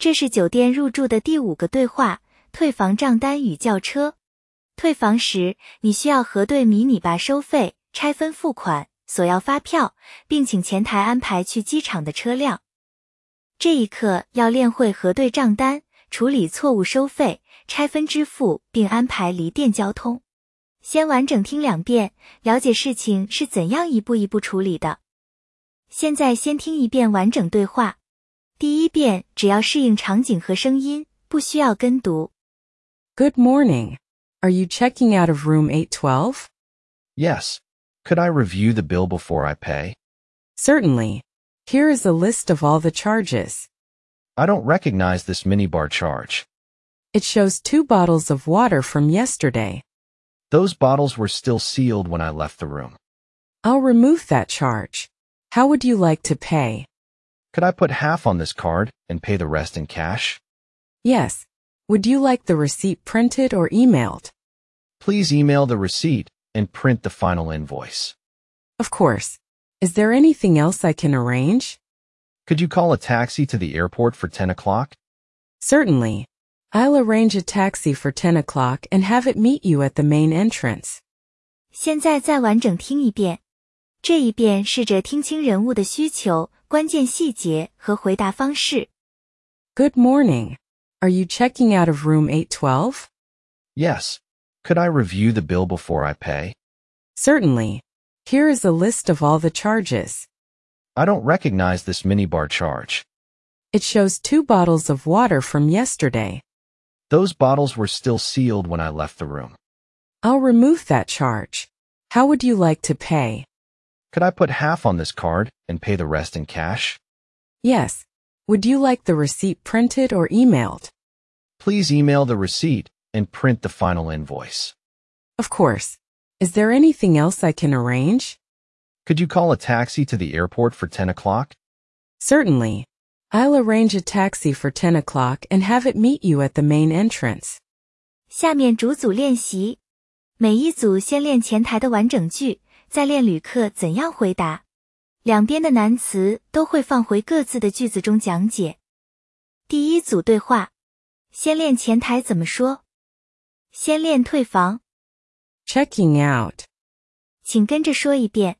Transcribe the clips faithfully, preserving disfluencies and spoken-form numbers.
这是酒店入住的第五个对话，退房账单与叫车。退房时，你需要核对迷你吧收费、拆分付款、索要发票，并请前台安排去机场的车辆。这一刻要练会核对账单，处理错误收费、拆分支付，并安排离店交通。先完整听两遍，了解事情是怎样一步一步处理的。现在先听一遍完整对话。第一遍只要适应场景和声音，不需要跟读。 Good morning. Are you checking out of room eight twelve? Yes. Could I review the bill before I pay? Certainly. Here is a list of all the charges. I don't recognize this minibar charge. It shows two bottles of water from yesterday. Those bottles were still sealed when I left the room. I'll remove that charge. How would you like to pay? Could I put half on this card and pay the rest in cash? Yes. Would you like the receipt printed or emailed? Please email the receipt and print the final invoice. Of course. Is there anything else I can arrange? Could you call a taxi to the airport for ten o'clock? Certainly. I'll arrange a taxi for ten o'clock and have it meet you at the main entrance. 现在再完整听一遍。这一遍试着听清人物的需求、关键细节和回答方式。 Good morning. Are you checking out of room eight twelve? Yes. Could I review the bill before I pay? Certainly. Here is a list of all the charges. I don't recognize this minibar charge. It shows two bottles of water from yesterday. Those bottles were still sealed when I left the room. I'll remove that charge. How would you like to pay? Could I put half on this card and pay the rest in cash? Yes. Would you like the receipt printed or emailed? Please email the receipt and print the final invoice. Of course. Is there anything else I can arrange? Could you call a taxi to the airport for ten o'clock? Certainly. I'll arrange a taxi for ten o'clock and have it meet you at the main entrance. 下面逐组练习。每一组先练前台的完整句，再练旅客怎样回答。两边的难词都会放回各自的句子中讲解。第一组对话，先练前台怎么说。先练退房。 Checking out. 请跟着说一遍。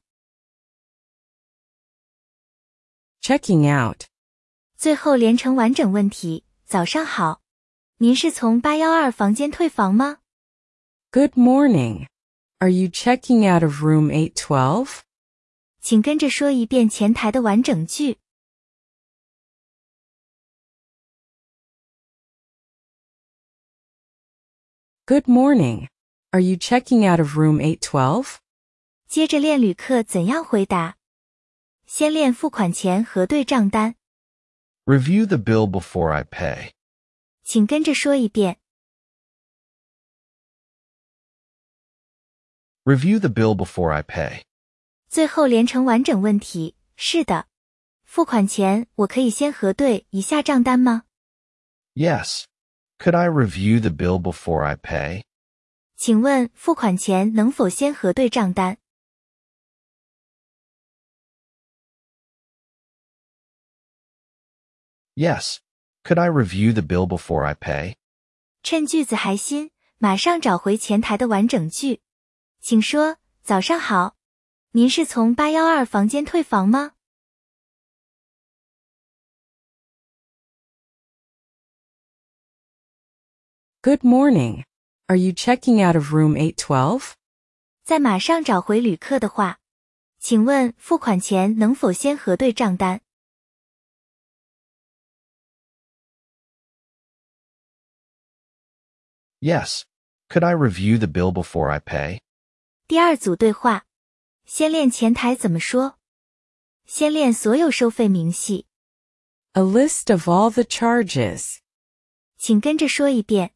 Checking out. 最后连成完整问题。早上好，您是从八一二房间退房吗？ Good morning. Are you checking out of room eight twelve? 请跟着说一遍前台的完整句。 Good morning. Are you checking out of room eight twelve? 接着练旅客怎样回答。先练付款前核对账单。 Review the bill before I pay. 请跟着说一遍。 Review the bill before I pay. 最后连成完整问题。是的。付款前我可以先核对一下账单吗？ Yes. Could I review the bill before I pay? 请问付款前能否先核对账单？ Yes. Could I review the bill before I pay? 趁句子还新，马上找回前台的完整句。请说，早上好，您是从八一二房间退房吗？ Good morning. Are you checking out of room eight twelve? 再马上找回旅客的话，请问付款前能否先核对账单？ Yes. Could I review the bill before I pay? 第二组对话，先练前台怎么说。先练所有收费明细。 A list of all the charges. 请跟着说一遍。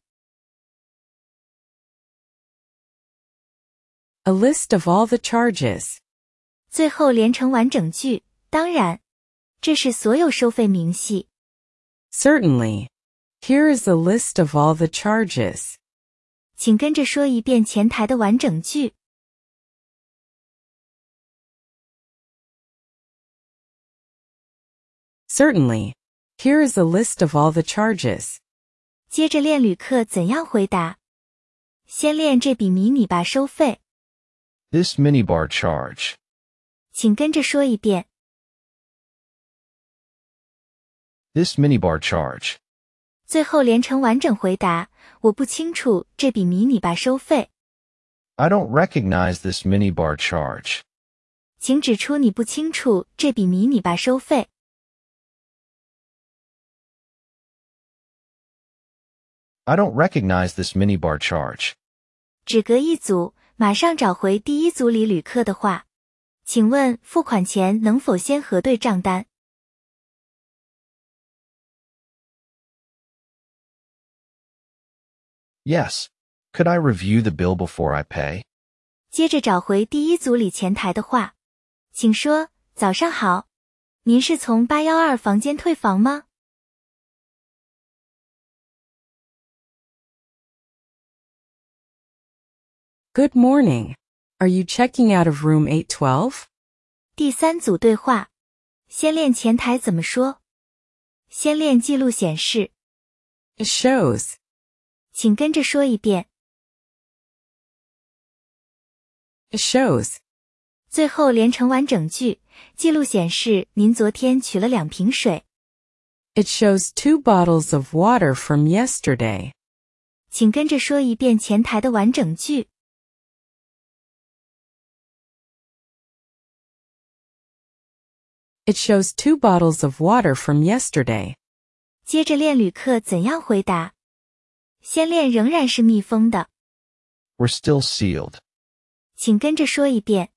A list of all the charges. 最后连成完整句。当然，这是所有收费明细。 Certainly. Here is a list of all the charges. 请跟着说一遍前台的完整句。 Certainly. Here is a list of all the charges. 接着练旅客怎样回答。先练这笔迷你吧收费， This minibar charge. 请跟着说一遍。 This minibar charge. 最后连成完整回答，我不清楚这笔迷你吧收费， I don't recognize this minibar charge. 请指出你不清楚这笔迷你吧收费。 I don't recognize this minibar charge. 只隔一组，马上找回第一组里旅客的话。请问付款前能否先核对账单？ Yes. Could I review the bill before I pay? 接着找回第一组里前台的话，请说，早上好，您是从八一二房间退房吗？ Good morning. Are you checking out of room eight twelve? 第三组对话，先练前台怎么说。先练记录显示， It shows. 请跟着说一遍。 It shows. 最后连成完整句，记录显示您昨天取了两瓶水。 It shows two bottles of water from yesterday. 请跟着说一遍前台的完整句。 It shows two bottles of water from yesterday. 接着练旅客怎样回答。先练仍然是密封的， We're still sealed. 请跟着说一遍。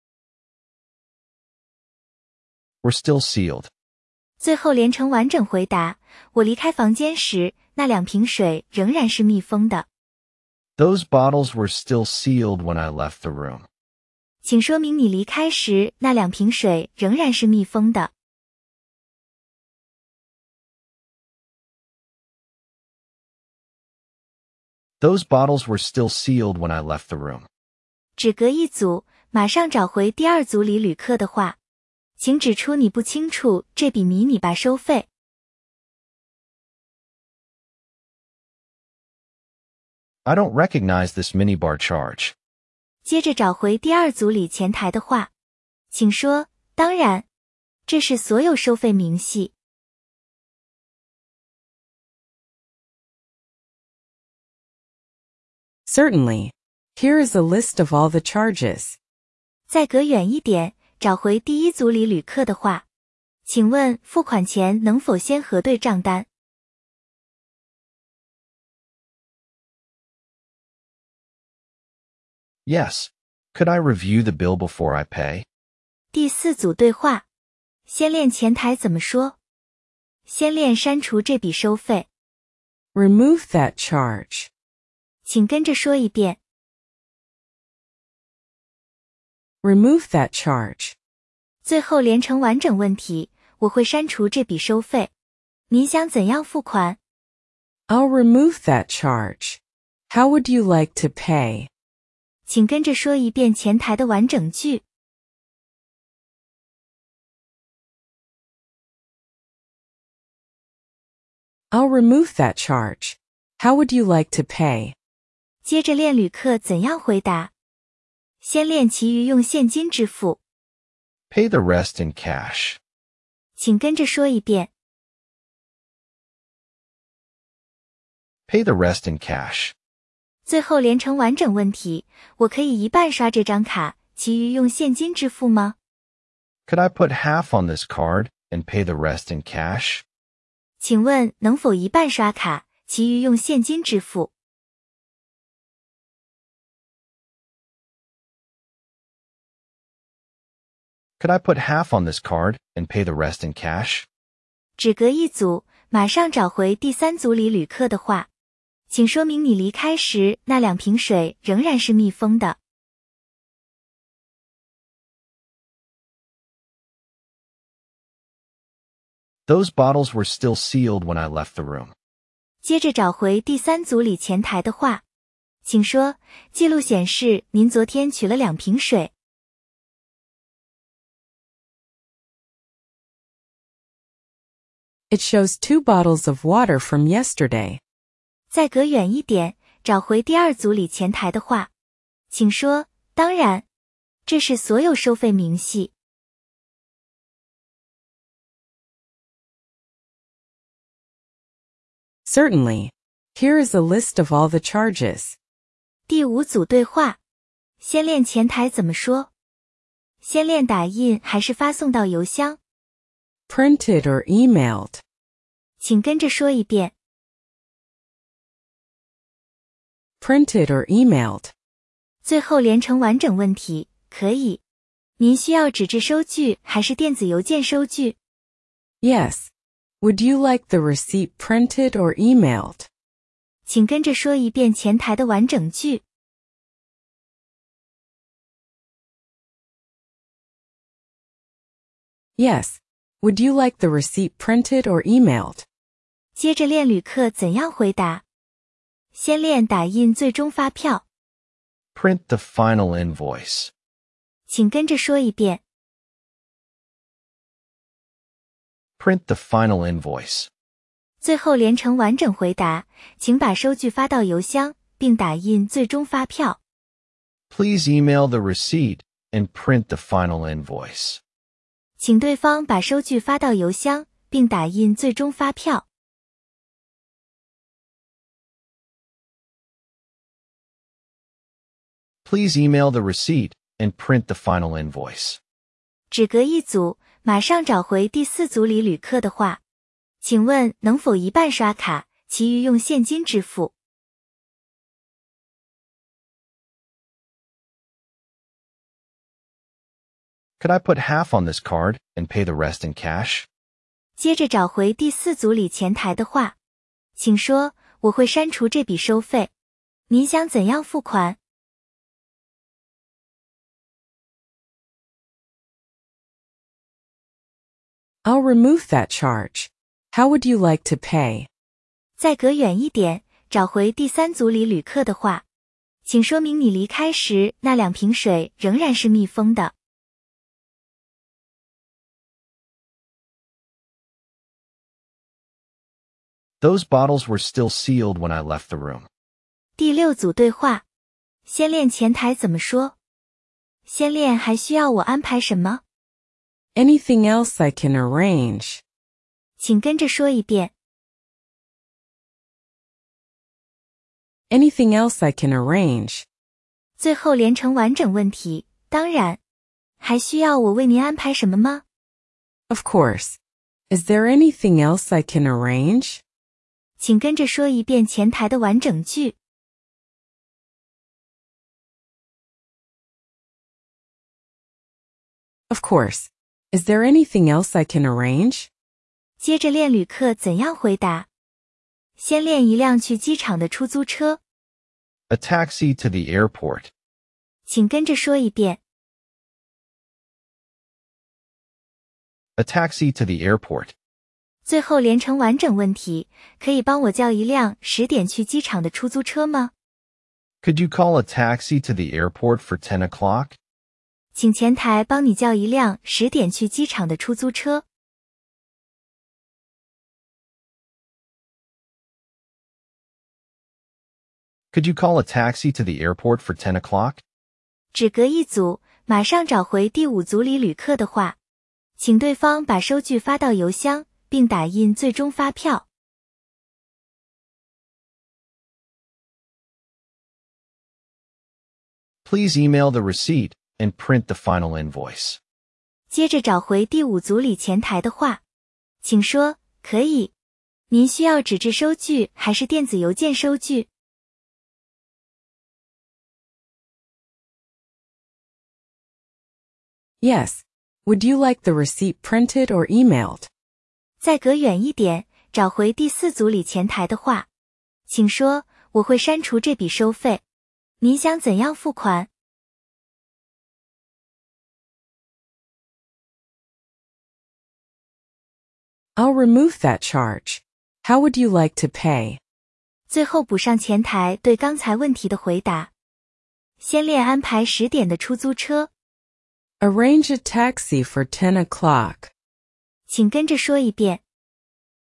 We're still sealed. 最后连成完整回答，我离开房间时，那两瓶水仍然是密封的。 Those bottles were still sealed when I left the room. 请说明你离开时，那两瓶水仍然是密封的。 Those bottles were still sealed when I left the room. 只隔一组，马上找回第二组里旅客的话，请指出你不清楚这笔迷你吧收费。 I don't recognize this minibar charge. 接着找回第二组里前台的话，请说，当然，这是所有收费明细。 Certainly. Here is a list of all the charges. 再隔远一点，找回第一组里旅客的话，请问付款前能否先核对账单？ Yes. Could I review the bill before I pay? 第四组对话，先练前台怎么说。先练删除这笔收费， Remove that charge. 请跟着说一遍。 Remove that charge. 最后连成完整问题，我会删除这笔收费。您想怎样付款？ I'll remove that charge. How would you like to pay? 请跟着说一遍前台的完整句。 I'll remove that charge. How would you like to pay? 接着练旅客怎样回答。先练其余用现金支付， Pay the rest in cash. 请跟着说一遍。 Pay the rest in cash. 最后连成完整问题，我可以一半刷这张卡，其余用现金支付吗？ Could I put half on this card and pay the rest in cash? 请问能否一半刷卡，其余用现金支付？ Could I put half on this card and pay the rest in cash? 只隔一组，马上找回第三组里旅客的话，请说明你离开时那两瓶水仍然是密封的。 Those bottles were still sealed when I left the room. 接着找回第三组里前台的话，请说，记录显示您昨天取了两瓶水。 It shows two bottles of water from yesterday. 再隔远一点，找回第二组里前台的话，请说，当然，这是所有收费明细。 Certainly. Here is a list of all the charges. 第五组对话，先练前台怎么说？先练打印还是发送到邮箱？ Printed or emailed. 请跟着说一遍。 Printed or emailed. 最后连成完整问题，可以。您需要纸质收据还是电子邮件收据？ Yes. Would you like the receipt printed or emailed? 请跟着说一遍前台的完整句。 Yes. Would you like the receipt printed or emailed? 接着练旅客怎样回答。先练打印最终发票， Print the final invoice. 请跟着说一遍。 Print the final invoice. 最后连成完整回答，请把收据发到邮箱，并打印最终发票。 Please email the receipt and print the final invoice. 请对方把收据发到邮箱，并打印最终发票。 Please email the receipt and print the final invoice. 只隔一组，马上找回第四组里旅客的话，请问能否一半刷卡，其余用现金支付？ Could I put half on this card and pay the rest in cash? 接着找回第四组里前台的话，请说，我会删除这笔收费。您想怎样付款？ I'll remove that charge. How would you like to pay? 再隔远一点，找回第三组里旅客的话，请说明你离开时那两瓶水仍然是密封的。 Those bottles were still sealed when I left the room. 第六组对话，先练前台怎么说？先练还需要我安排什么？ Anything else I can arrange? 请跟着说一遍。 Anything else I can arrange? 最后连成完整问题，当然。还需要我为您安排什么吗？ Of course. Is there anything else I can arrange? 请跟着说一遍前台的完整句。 Of course. Is there anything else I can arrange? 接着练旅客怎样回答。先练一辆去机场的出租车， A taxi to the airport. 请跟着说一遍。 A taxi to the airport. 最后连成完整问题，可以帮我叫一辆十点去机场的出租车吗？ Could you call a taxi to the airport for ten o'clock? 请前台帮你叫一辆十点去机场的出租车。 Could you call a taxi to the airport for ten o'clock? 只隔一组，马上找回第五组里旅客的话，请对方把收据发到邮箱，并打印最终发票。 Please email the receipt and print the final invoice. 接着找回第五组里前台的话，请说，可以。您需要纸质收据还是电子邮件收据？ Yes. Would you like the receipt printed or emailed? 再隔远一点，找回第四组里前台的话，请说，我会删除这笔收费。您想怎样付款？ I'll remove that charge. How would you like to pay? 最后补上前台对刚才问题的回答。先练安排十点的出租车， Arrange a taxi for ten o'clock. 请跟着说一遍。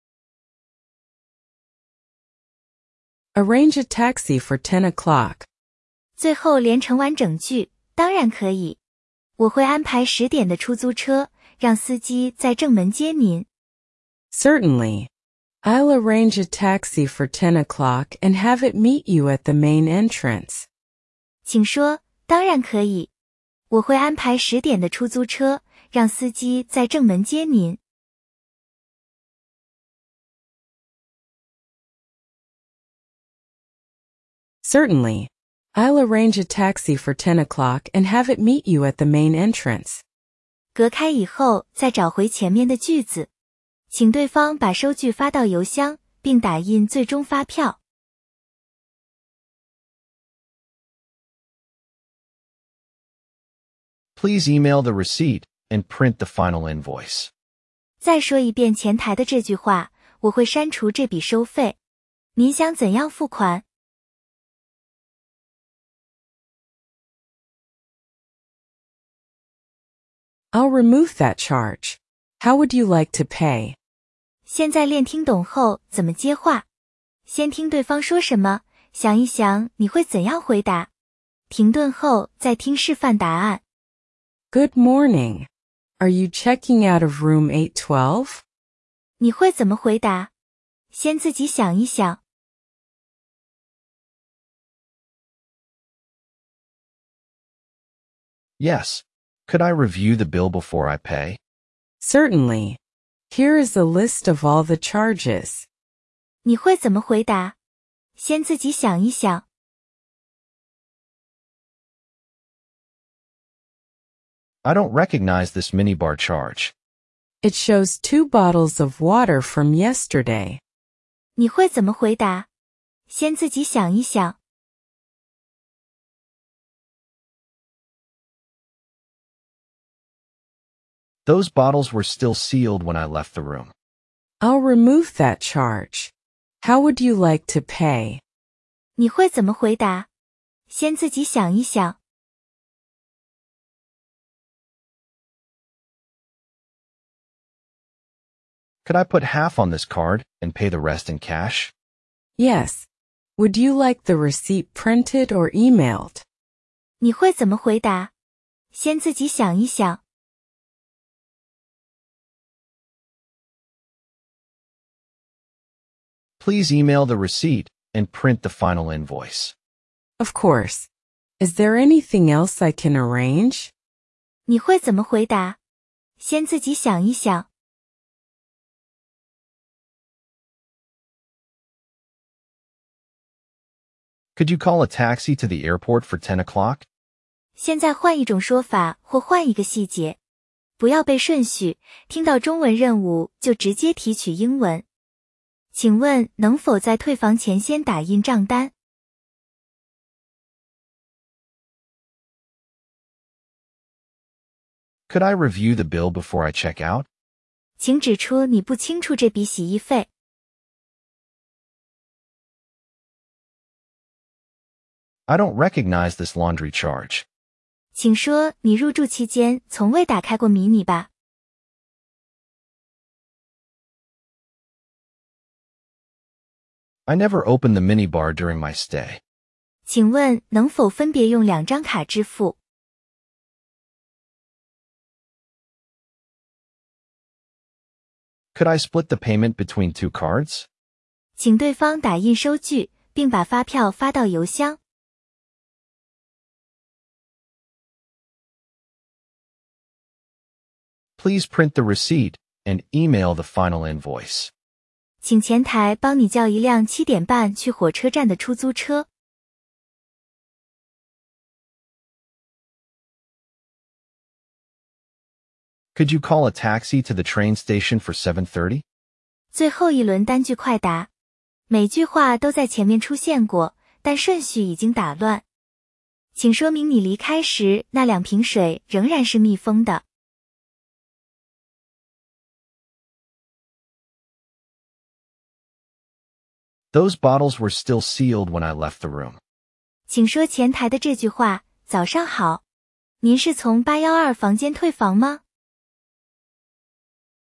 Arrange a taxi for ten o'clock. 最后连成完整句，当然可以。我会安排十点的出租车，让司机在正门接您。 Certainly. I'll arrange a taxi for ten o'clock and have it meet you at the main entrance. 请说，当然可以。我会安排十点的出租车，让司机在正门接您。 Certainly. I'll arrange a taxi for ten o'clock and have it meet you at the main entrance. 隔开以后，再找回前面的句子，请对方把收据发到邮箱，并打印最终发票。 Please email the receipt and print the final invoice. 再说一遍前台的这句话，我会删除这笔收费。您想怎样付款？ I'll remove that charge. How would you like to pay? 现在练听懂后怎么接话？先听对方说什么，想一想你会怎样回答。停顿后再听示范答案。 Good morning. Are you checking out of room eight twelve? 你会怎么回答？先自己想一想。 Yes. Could I review the bill before I pay? Certainly. Here is a list of all the charges. 你会怎么回答？先自己想一想。 I don't recognize this minibar charge. It shows two bottles of water from yesterday. 你会怎么回答？先自己想一想。 Those bottles were still sealed when I left the room. I'll remove that charge. How would you like to pay? 你会怎么回答？先自己想一想。 Could I put half on this card and pay the rest in cash? Yes. Would you like the receipt printed or emailed? 你会怎么回答？先自己想一想。 Please email the receipt and print the final invoice. Of course. Is there anything else I can arrange? 你会怎么回答？先自己想一想。 Could you call a taxi to the airport for ten o'clock? 现在换一种说法或换一个细节，不要背顺序，听到中文任务就直接提取英文。请问能否在退房前先打印账单？ Could I review the bill before I check out? 请指出你不清楚这笔洗衣费。 I don't recognize this laundry charge. 请说你入住期间从未打开过迷你吧。 I never opened the minibar during my stay. 请问能否分别用两张卡支付？ Could I split the payment between two cards? 请对方打印收据，并把发票发到邮箱。 Please print the receipt and email the final invoice. 请前台帮你叫一辆七点半去火车站的出租车。 Could you call a taxi to the train station for seven thirty? 最后一轮单句快答，每句话都在前面出现过，但顺序已经打乱。请说明你离开时那两瓶水仍然是密封的。 Those bottles were still sealed when I left the room. 请说前台的这句话，早上好。您是从八一二房间退房吗？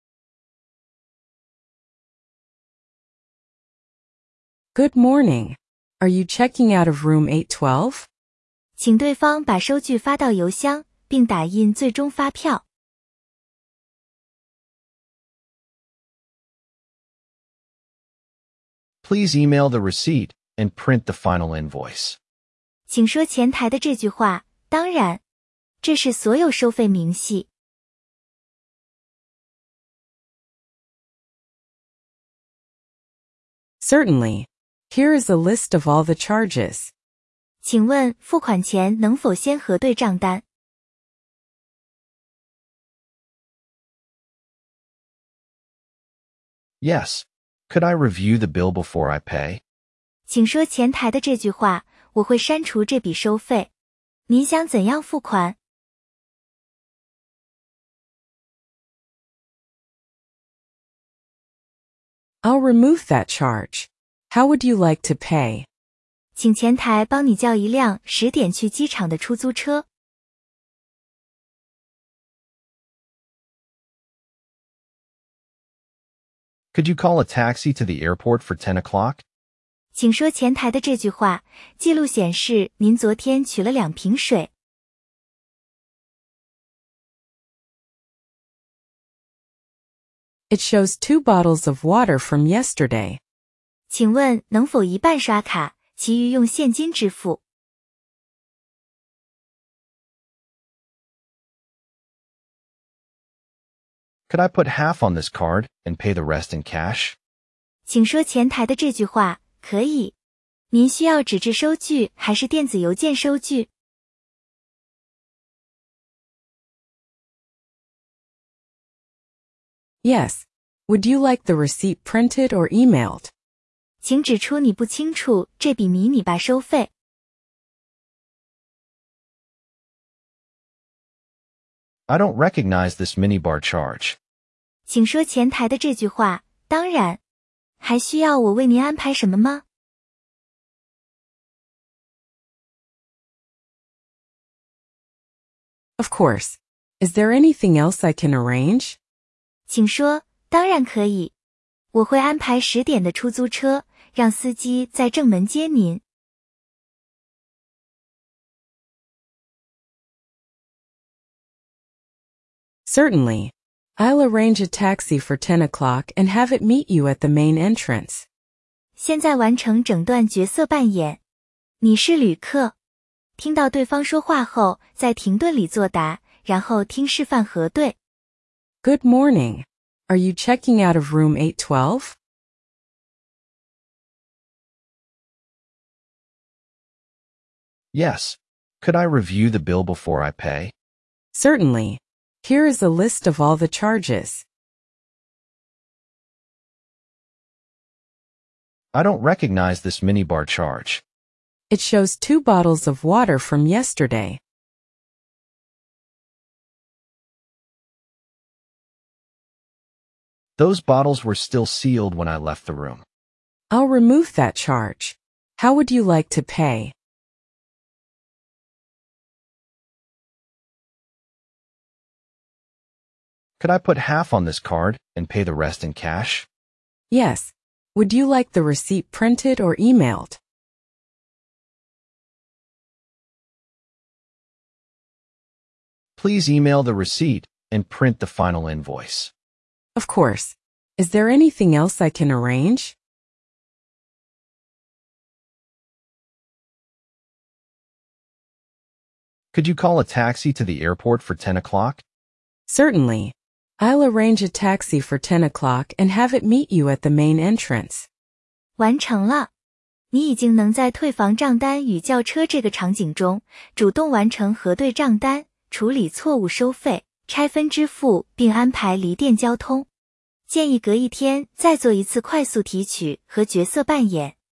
Good morning. Are you checking out of room eight twelve? 请对方把收据发到邮箱，并打印最终发票。 Please email the receipt and print the final invoice. 请说前台的这句话，当然，这是所有收费明细。 Certainly. Here is a list of all the charges. 请问付款前能否先核对账单？ Yes. Could I review the bill before I pay? 请说前台的这句话，我会删除这笔收费。您想怎样付款？ I'll remove that charge. How would you like to pay? 请前台帮你叫一辆十点去机场的出租车。 Could you call a taxi to the airport for ten o'clock? 请说前台的这句话，记录显示您昨天取了两瓶水。 It shows two bottles of water from yesterday. 请问能否一半刷卡，其余用现金支付？ Could I put half on this card and pay the rest in cash? 请说前台的这句话，可以。您需要纸质收据还是电子邮件收据？ Yes. Would you like the receipt printed or emailed? 请指出你不清楚这笔迷你吧收费。 I don't recognize this minibar charge. 请说前台的这句话，当然。还需要我为您安排什么吗？ Of course. Is there anything else I can arrange? 请说，当然可以。我会安排十点的出租车，让司机在正门接您。 Certainly. I'll arrange a taxi for ten o'clock and have it meet you at the main entrance. 现在完成整段角色扮演。你是旅客。听到对方说话后，在停顿里作答，然后听示范核对。 Good morning. Are you checking out of room eight twelve? Yes. Could I review the bill before I pay? Certainly. Here is a list of all the charges. I don't recognize this minibar charge. It shows two bottles of water from yesterday. Those bottles were still sealed when I left the room. I'll remove that charge. How would you like to pay? Could I put half on this card and pay the rest in cash? Yes. Would you like the receipt printed or emailed? Please email the receipt and print the final invoice. Of course. Is there anything else I can arrange? Could you call a taxi to the airport for ten o'clock? Certainly. I'll arrange a taxi for ten o'clock and have it meet you at the main entrance. 完成了。你已经能在退房账单与叫车这个场景中，主动完成核对账单，处理错误收费，拆分支付并安排离店交通。建议隔一天再做一次快速提取和角色扮演。